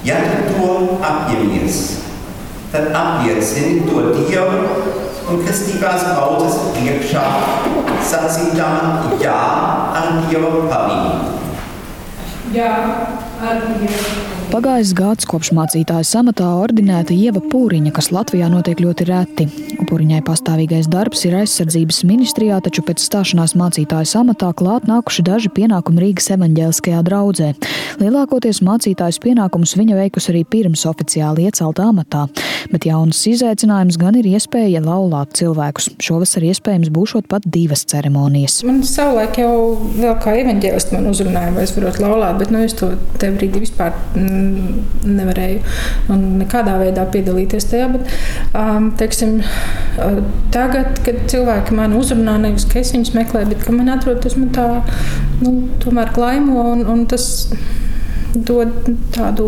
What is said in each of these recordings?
Ja tu to apņemies, tad apliecini to Dievu un kristīgās paudzes priekšā sacīdama jā ar Dieva palīdzību. Jā, ar Dievu. Pagājis gads kopš mācītājas amatā ordinēta Ieva Pūriņa, kas Latvijā notiek ļoti reti. Pūriņai pastāvīgais darbs ir aizsardzības ministrijā, taču pēc stāšanās mācītājas amatā klāt nākuši daži pienākumi Rīgas evaņģēliskajā draudzē. Lielākoties mācītājas pienākumus viņa veikusi arī pirms oficiāli iecelta amatā, bet jaunas izaicinājums gan ir iespēja laulāt cilvēkus. Šovasar iespējams būšot pat 2 ceremonijas. Man savulaik jau vēl kā evaņģēlisti man uzrunāja, vai es varētu laulāt, bet es to te brīdī vispār nevarēju un nekādā veidā piedalīties tajā, bet, teiksim, tagad, kad cilvēki mani uzrunā, nevis, ka es viņus meklēju, bet, ka man atrod, tas man tā, tomēr klaimo un tas dod tādu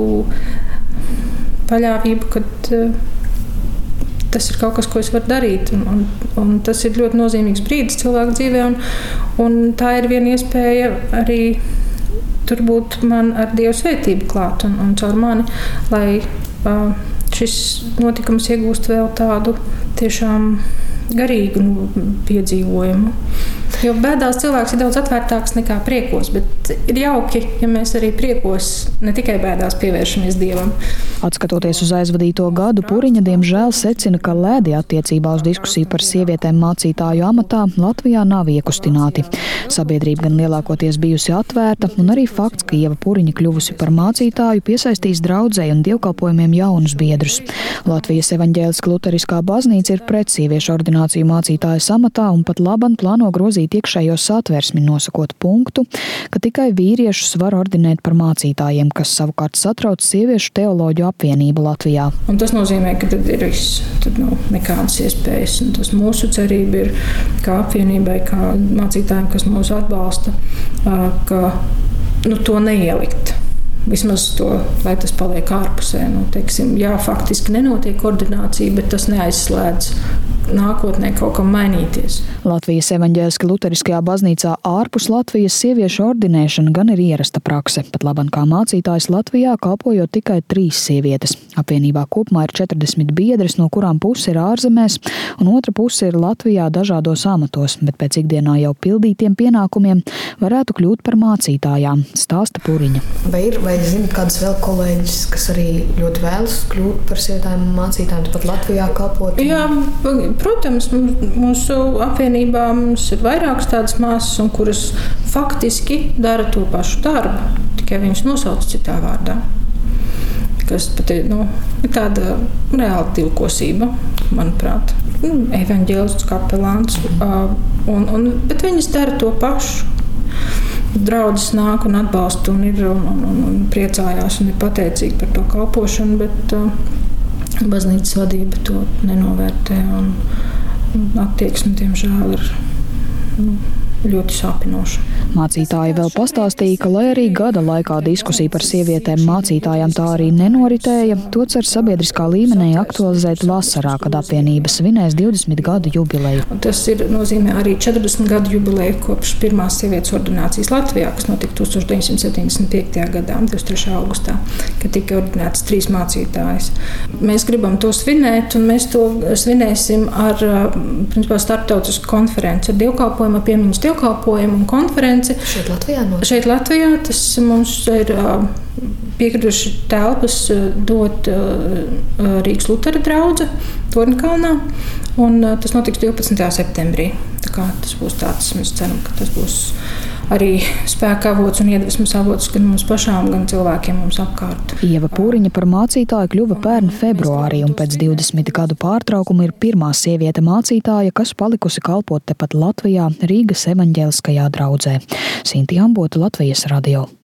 paļāvību, ka tas ir kaut kas, ko es varu darīt, un tas ir ļoti nozīmīgs brīdis cilvēku dzīvē, un tā ir viena iespēja arī tur būt man ar Dievu svētību klāt un caur mani, lai šis notikums iegūst vēl tādu tiešām garīgu piedzīvojumu. Jo bēdās cilvēks ir daudz atvērtāks nekā priekos, bet ir jauki, ja mēs arī priekos ne tikai bēdās pievēršamies Dievam. Atskatoties uz aizvadīto gadu, Pūriņa diemžēl secina, ka lēdi attiecībā uz diskusiju par sievietēm mācītāju amatā Latvijā nav iekustināti. Sabiedrība gan lielākoties bijusi atvērta, un arī fakts, ka Ieva Pūriņa kļuvusi par mācītāju, piesaistīs draudzei un dievkalpojumiem jaunus biedrus. Latvijas evaņģēliskā luteriskā baznīca ir pret sieviešu ordināciju mācītājas amatā un pat laban plāno grozīt iekšējo satversmi, nosakot punktu, ka tikai vīriešus var ordinēt par mācītājiem, kas savukārt satrauc sieviešu teoloģu apvienību Latvijā. Un tas nozīmē, ka tad ir viss, tad nav nekādas iespējas. Un tas mūsu cerība ir, kā apvienībai, kā mācītājiem, kas mūs atbalsta, ka to neielikt. Vismaz to, lai tas paliek ārpusē. Teiksim, jā, faktiski nenotiek ordinācija, bet tas neaizslēdz nākotnē kaut kam mainīties. Latvijas evaņģēliskā luteriskajā baznīcā ārpus Latvijas sieviešu ordinēšana gan ir ierasta prakse, pat laban kā mācītājs Latvijā kalpojot tikai 3 sievietes. Apvienībā kopumā ir 40 biedres, no kurām puse ir ārzemēs, un otra puse ir Latvijā dažādos amatos, bet pēc ikdienā jau pildītiem pienākumiem varētu kļūt par mācītājām, stāsta Pūriņa. Vai zināt kādus vēl kolēģus, kas arī ļoti vēlas kļūt par sievietēm mācītājiem, pat Latvijā kalpot? Jā, protams, mūsu apvienībā mums ir vairākas tādas māsas, kuras faktiski dara to pašu darbu, tikai viņas nosauc citā vārdā. Kas pat ir tāda reāla divkosība, manuprāt. Evaņģēlisks kapelāns, bet viņas dara to pašu. Draudzes nāk un atbalsta un priecājās un ir pateicīgi par to kalpošanu, bet baznīcas vadība to nenovērtē un attieksme, diemžēl, ir ļoti sāpinoša. Mācītāji vēl pastāstīja, ka, lai arī gada laikā diskusija par sievietēm mācītājām tā arī nenoritēja, to cer sabiedriskā līmenī aktualizēt vasarā, kad apvienība svinēs 20 gadu jubileju. Tas nozīmē arī 40 gadu jubileju kopš pirmās sievietes ordinācijas Latvijā, kas notika 1975. gadā, 23. augustā, kad tika ordinētas 3 mācītājas. Mēs gribam to svinēt, un mēs to svinēsim ar starptautisku konferenci, ar dievkalpojumu, piemiņas dievkalpojumu un konferenci. Šeit Latvijā tas mums ir piekriduši telpas dot Rīgas Lutera draudze Torņkalnā, un tas notiks 12. septembrī. Tā kā tas būs tāds, mēs ceram, ka tas būs arī spēka avots un iedvesmas avots gan mums pašām, gan cilvēkiem mums apkārt. Ieva Pūriņa par mācītāju kļuva pērn februārī, un pēc 20 gadu pārtraukuma ir pirmā sieviete mācītāja, kas palikusi kalpot tepat Latvijā, Rīgas evaņģēliskajā draudzē. Sinti Ambota, Latvijas radio.